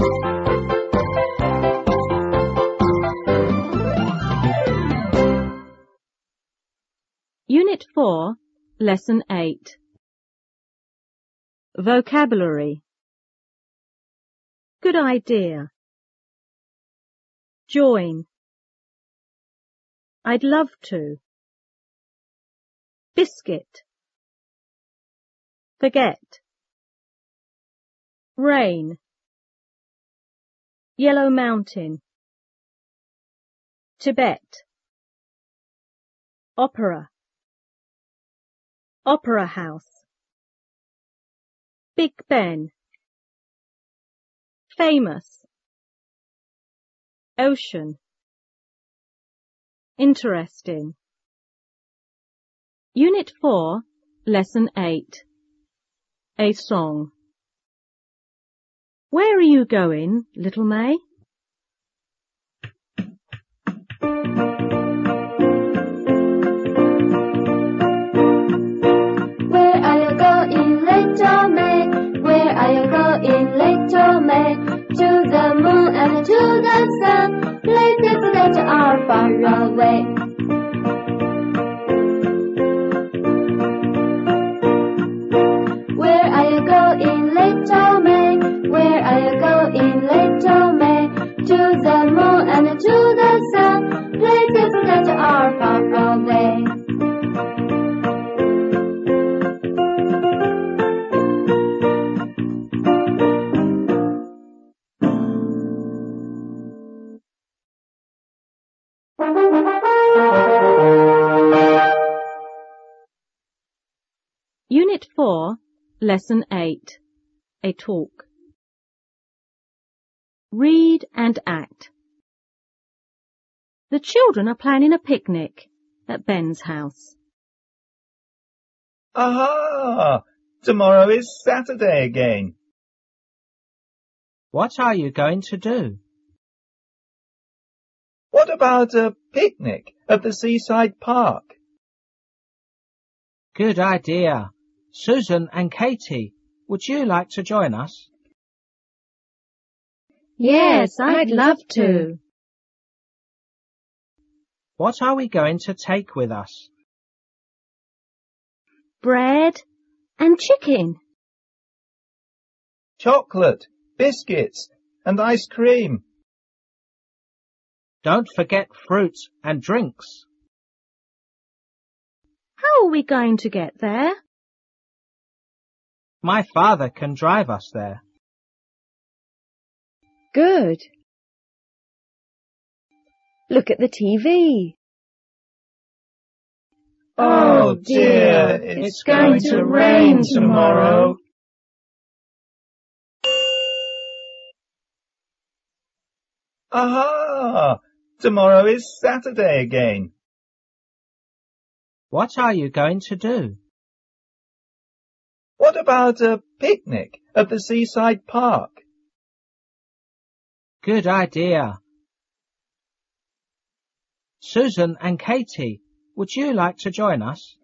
Unit 4, Lesson 8. Vocabulary. Good idea. Join. I'd love to. Biscuit. Forget. Rain. Yellow Mountain. Tibet. Opera. Opera House. Big Ben. Famous. Ocean. Interesting. Unit 4, Lesson 8. A song. Where are you going, little May? Where are you going, little May? Where are you going, little May? To the moon and to the sun, places that are far away. Where are you going, little May? Where are you going, little May? To the moon and to the sun, places that are far away. Unit 4, Lesson 8. A talk. Read and act. The children are planning a picnic at Ben's house. Aha! Tomorrow is Saturday again. What are you going to do? What about a picnic at the seaside park? Good idea. Susan and Katie, would you like to join us? Yes, I'd love to. What are we going to take with us? Bread and chicken. Chocolate, biscuits, and ice cream. Don't forget fruit and drinks. How are we going to get there? My father can drive us there. Good. Look at the TV. Oh dear, it's going to rain tomorrow. Aha! Tomorrow is Saturday again. What are you going to do? What about a picnic at the seaside park? Good idea. Susan and Katie, would you like to join us?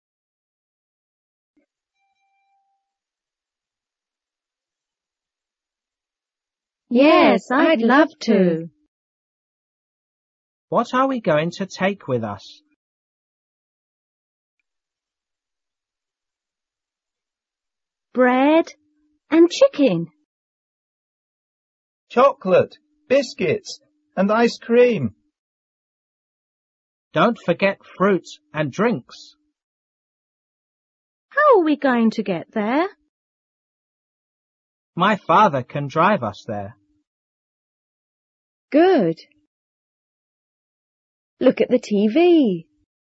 Yes, I'd love to. What are we going to take with us? Bread and chicken. Chocolate, biscuits, and ice cream. Don't forget fruit and drinks. How are we going to get there? My father can drive us there. Good. Look at the TV.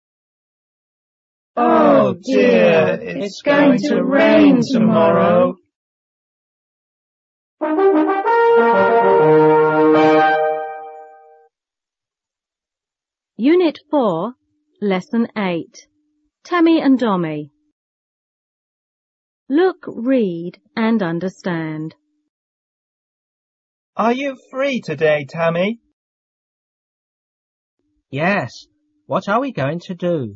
Oh dear, it's going to rain tomorrow. Unit 4, Lesson 8. Tammy and Dommy. Look, read and understand. Are you free today, Tammy? Yes. What are we going to do?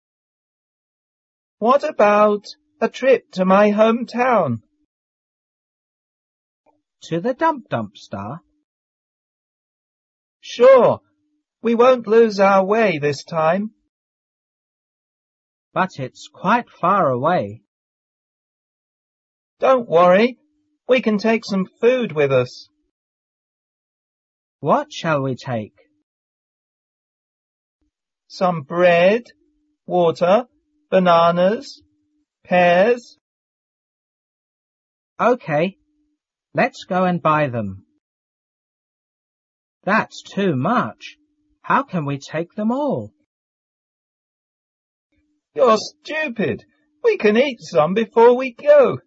What about a trip to my hometown? to the Dump Dump Star? Sure. We won't lose our way this time. But it's quite far away. Don't worry. We can take some food with us. What shall we take? Some bread, water, bananas, pears. Okay, let's go and buy them. That's too much. How can we take them all? You're stupid. We can eat some before we go.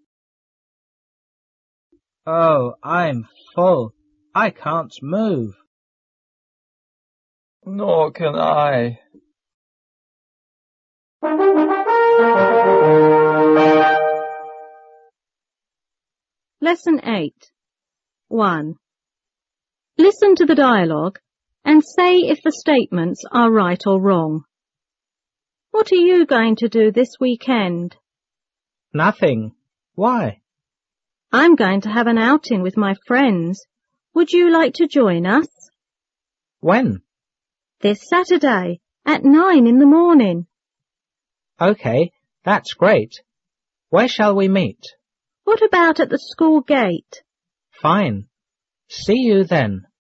Oh, I'm full. I can't move. Nor can I. Lesson 8. 1. Listen to the dialogue and say if the statements are right or wrong. What are you going to do this weekend? Nothing. Why? I'm going to have an outing with my friends. Would you like to join us? When? This Saturday at 9 in the morning. Okay, that's great. Where shall we meet? What about at the school gate? Fine. See you then.